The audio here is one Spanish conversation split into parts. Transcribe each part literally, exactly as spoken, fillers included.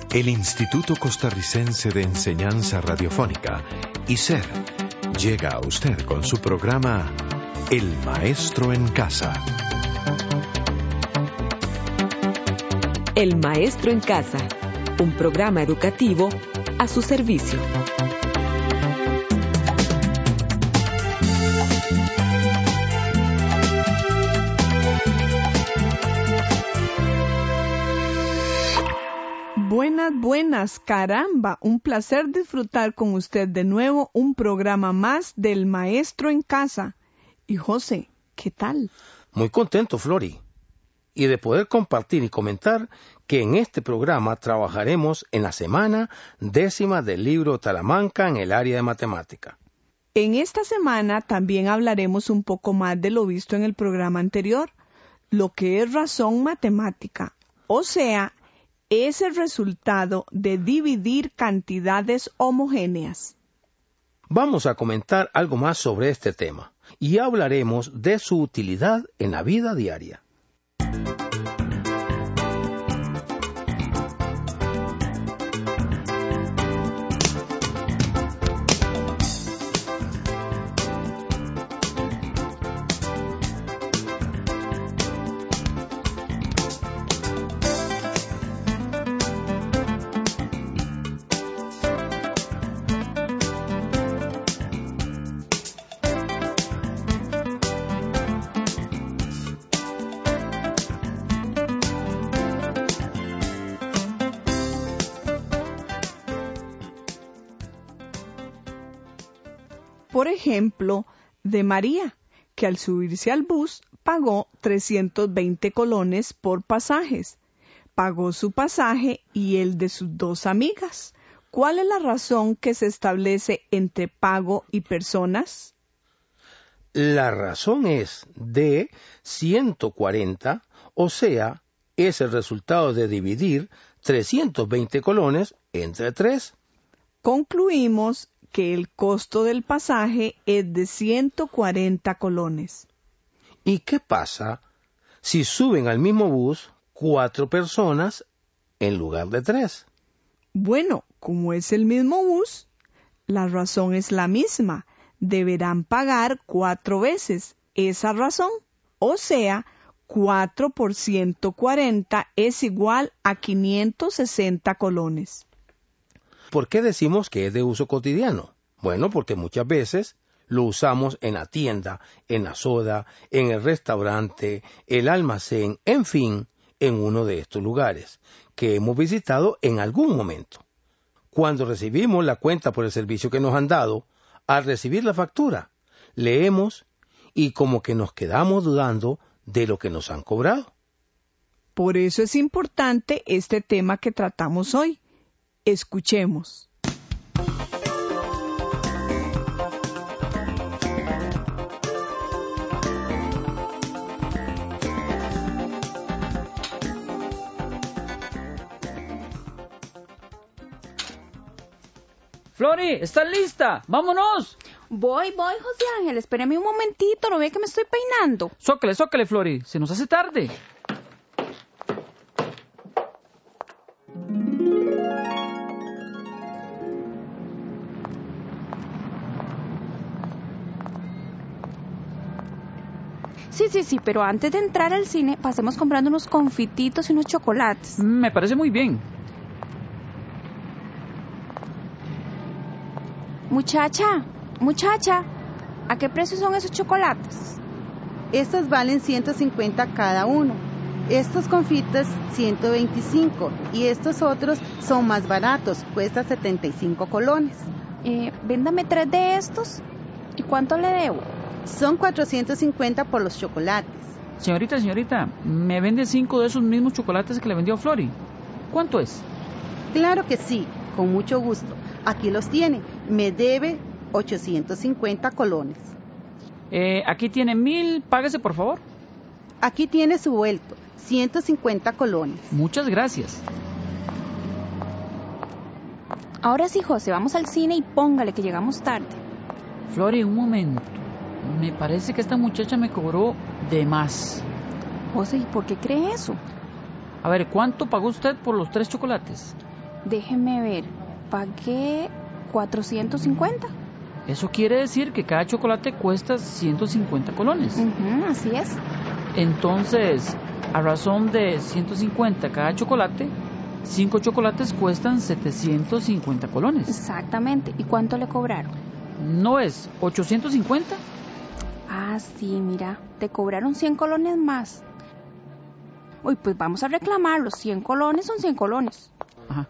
El Instituto Costarricense de Enseñanza Radiofónica, I C E R, llega a usted con su programa El Maestro en Casa. El Maestro en Casa, un programa educativo a su servicio. Buenas, buenas, caramba, un placer disfrutar con usted de nuevo un programa más del Maestro en Casa. Y José, ¿qué tal? Muy contento, Flori, y de poder compartir y comentar que en este programa trabajaremos en la semana décima del libro Talamanca en el área de matemática. En esta semana también hablaremos un poco más de lo visto en el programa anterior, lo que es razón matemática, o sea, es el resultado de dividir cantidades homogéneas. Vamos a comentar algo más sobre este tema y hablaremos de su utilidad en la vida diaria. Por ejemplo, de María, que al subirse al bus pagó trescientos veinte colones por pasajes. Pagó su pasaje y el de sus dos amigas. ¿Cuál es la razón que se establece entre pago y personas? La razón es de ciento cuarenta, o sea, es el resultado de dividir trescientos veinte colones entre tres. Concluimos que el costo del pasaje es de ciento cuarenta colones. ¿Y qué pasa si suben al mismo bus cuatro personas en lugar de tres? Bueno, como es el mismo bus, la razón es la misma. Deberán pagar cuatro veces esa razón. O sea, cuatro por ciento cuarenta es igual a quinientos sesenta colones. ¿Por qué decimos que es de uso cotidiano? Bueno, porque muchas veces lo usamos en la tienda, en la soda, en el restaurante, el almacén, en fin, en uno de estos lugares que hemos visitado en algún momento. Cuando recibimos la cuenta por el servicio que nos han dado, al recibir la factura, leemos y como que nos quedamos dudando de lo que nos han cobrado. Por eso es importante este tema que tratamos hoy. Escuchemos. Flori, ¿estás lista? ¡Vámonos! Voy, voy, José Ángel, espérame un momentito, ¿no ve que me estoy peinando? Zócale, zócale, Flori, se nos hace tarde. Sí, sí, sí, pero antes de entrar al cine, pasemos comprando unos confititos y unos chocolates. Me parece muy bien. Muchacha, muchacha, ¿a qué precio son esos chocolates? Estos valen ciento cincuenta cada uno. Estos confites ciento veinticinco y estos otros son más baratos, cuesta setenta y cinco colones. Eh, véndame tres de estos. ¿Y cuánto le debo? Son cuatrocientos cincuenta por los chocolates. Señorita, señorita, ¿me vende cinco de esos mismos chocolates que le vendió a Flori? ¿Cuánto es? Claro que sí, con mucho gusto. Aquí los tiene. Me debe ochocientos cincuenta colones. Eh, aquí tiene mil, páguese por favor. Aquí tiene su vuelto, ciento cincuenta colones. Muchas gracias. Ahora sí, José, vamos al cine y póngale que llegamos tarde. Flori, un momento. Me parece que esta muchacha me cobró de más. José, ¿y por qué cree eso? A ver, ¿cuánto pagó usted por los tres chocolates? Déjeme ver, pagué cuatrocientos cincuenta. Eso quiere decir que cada chocolate cuesta ciento cincuenta colones. Uh-huh, así es. Entonces, a razón de ciento cincuenta cada chocolate, cinco chocolates cuestan setecientos cincuenta colones. Exactamente. ¿Y cuánto le cobraron? ¿No es ochocientos cincuenta? Ah, sí, mira, te cobraron cien colones más. Uy, pues vamos a reclamarlos. cien colones son cien colones. Ajá.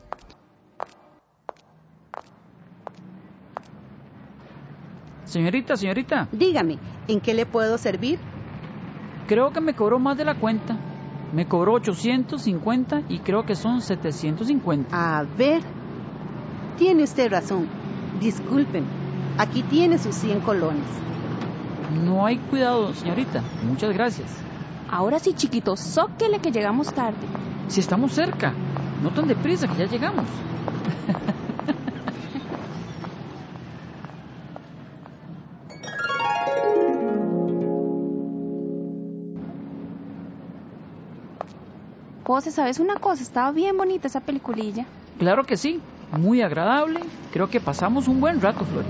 Señorita, señorita. Dígame, ¿en qué le puedo servir? Creo que me cobró más de la cuenta. Me cobró ochocientos cincuenta y creo que son setecientos cincuenta. A ver, tiene usted razón. Disculpen, aquí tiene sus cien colones. No hay cuidado, señorita. Muchas gracias. Ahora sí, chiquito, zóquele que llegamos tarde. Si estamos cerca, no tan deprisa que ya llegamos. José, ¿sabes una cosa? Estaba bien bonita esa peliculilla. Claro que sí, muy agradable. Creo que pasamos un buen rato, Flori.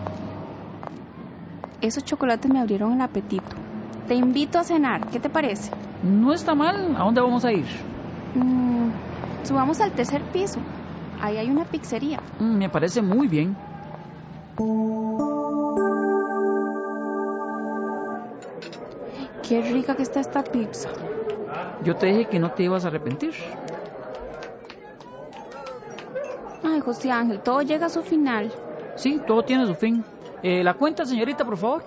Esos chocolates me abrieron el apetito. Te invito a cenar, ¿qué te parece? No está mal. ¿A dónde vamos a ir? Mm, subamos al tercer piso. Ahí hay una pizzería. Mm, me parece muy bien. Qué rica que está esta pizza. Yo te dije que no te ibas a arrepentir. Ay, José Ángel, todo llega a su final. Sí, todo tiene su fin. Eh, ¿La cuenta, señorita, por favor?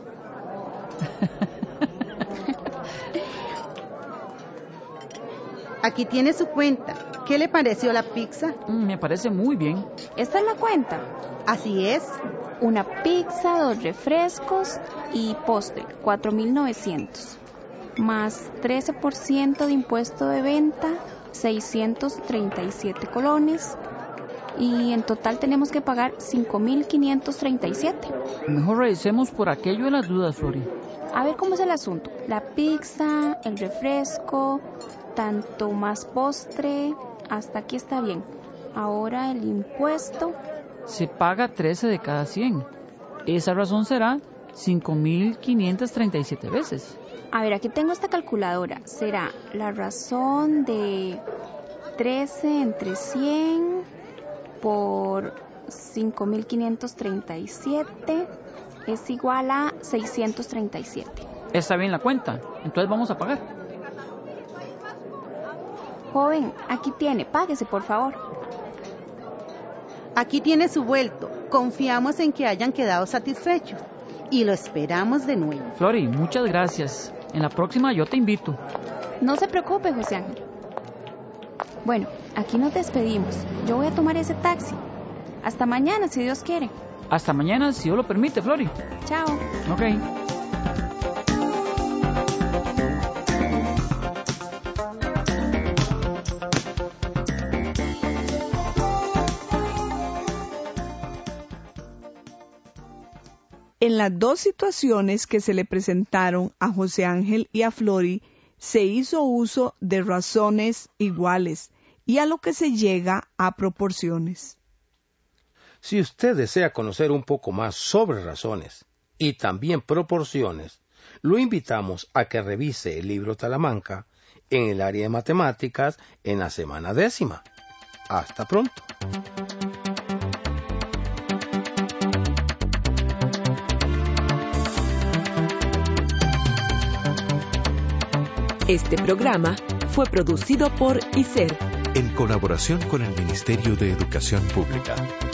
Aquí tiene su cuenta. ¿Qué le pareció la pizza? Mm, me parece muy bien. ¿Esta es la cuenta? Así es. Una pizza, dos refrescos y postre, cuatro mil novecientos. Más trece por ciento de impuesto de venta, seiscientos treinta y siete colones. Y en total tenemos que pagar cinco mil quinientos treinta y siete. Mejor revisemos por aquello de las dudas, Flori. A ver cómo es el asunto. La pizza, el refresco, tanto más postre, hasta aquí está bien. Ahora el impuesto. Se paga trece de cada cien. Esa razón será cinco mil quinientos treinta y siete veces. A ver, aquí tengo esta calculadora. Será la razón de trece entre cien por cinco mil quinientos treinta y siete es igual a seiscientos treinta y siete. Está bien la cuenta. Entonces vamos a pagar. Joven, aquí tiene. Páguese, por favor. Aquí tiene su vuelto. Confiamos en que hayan quedado satisfechos. Y lo esperamos de nuevo. Flori, muchas gracias. En la próxima yo te invito. No se preocupe, José Ángel. Bueno, aquí nos despedimos. Yo voy a tomar ese taxi. Hasta mañana, si Dios quiere. Hasta mañana, si Dios lo permite, Flori. Chao. Ok. En las dos situaciones que se le presentaron a José Ángel y a Flori, se hizo uso de razones iguales y a lo que se llega a proporciones. Si usted desea conocer un poco más sobre razones y también proporciones, lo invitamos a que revise el libro Talamanca en el área de matemáticas en la semana décima. Hasta pronto. Este programa fue producido por I S E R, en colaboración con el Ministerio de Educación Pública.